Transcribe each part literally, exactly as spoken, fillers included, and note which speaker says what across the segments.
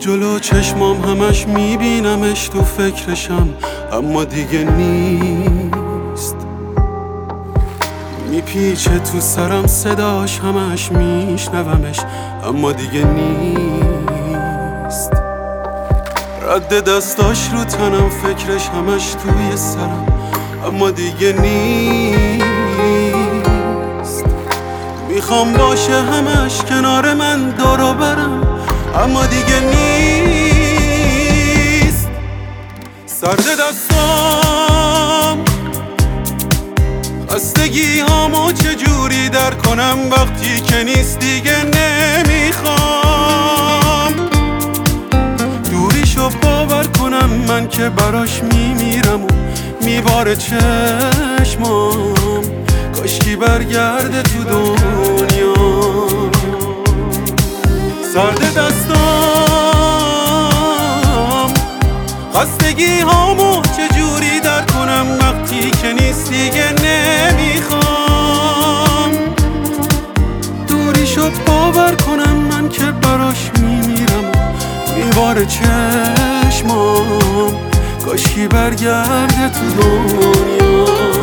Speaker 1: جلو چشمام همش میبینمش، تو فکرشم اما دیگه نیست. میپیچه تو سرم صداش، همش میشنومش اما دیگه نیست. رد دستاش رو تنم، فکرش همش توی سرم اما دیگه نیست. میخوام باشه همش کنار من دارو برم اما دیگه نیست. سرد دستام، خستگی هامو چجوری در کنم وقتی که نیست دیگه نمیخوام. دوریشو باور کنم من که براش میمیرم و میباره چشمام، کاشکی برگرده تو دنیا. سرد دستام، خستگی هامو چجوری در کنم وقتی که نیست دیگه نمیخوام. دوریشو باور کنم من که براش میمیرم و میباره چشمام، کاشکی برگرده تو دنیا.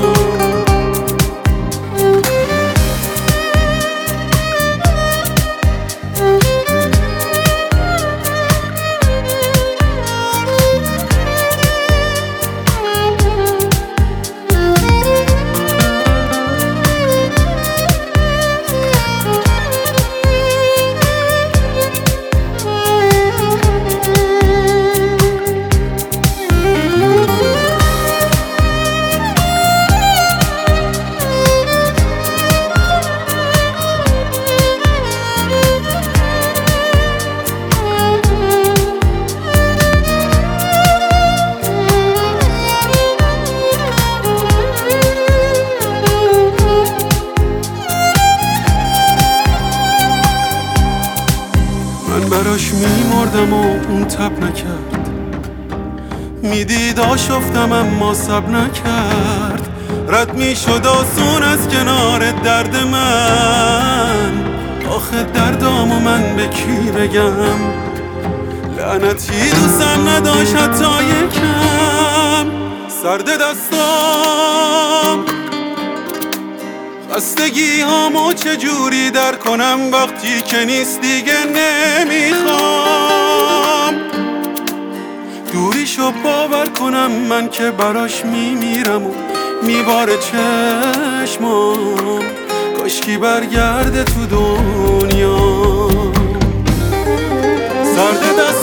Speaker 1: من براش میمردم و اون تب نکرد، میدید آشفتم اما سب نکرد. رد میشد آسون از کنار درد من، آخه دردامو من به کی بگم؟ لعنتی دوستم نداشت حتی یکم. سرد دستام، خستگی هامو چجوری در کنم وقتی که نیست دیگه نمیخوام. دوریشو باور کنم من که براش میمیرم و میباره چشمام، کاشکی برگرده تو دنیا. سرد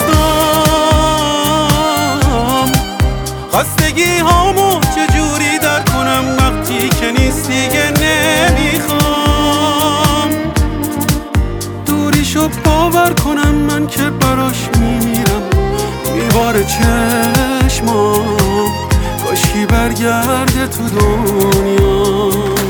Speaker 1: دستام، خستگی هامو چجوری در کنم وقتی که نیست دیگه نمیخوام. دوریشو باور کنم من که براش میمیرم، میباره چشمام، کاشکی برگرده تو دنیا.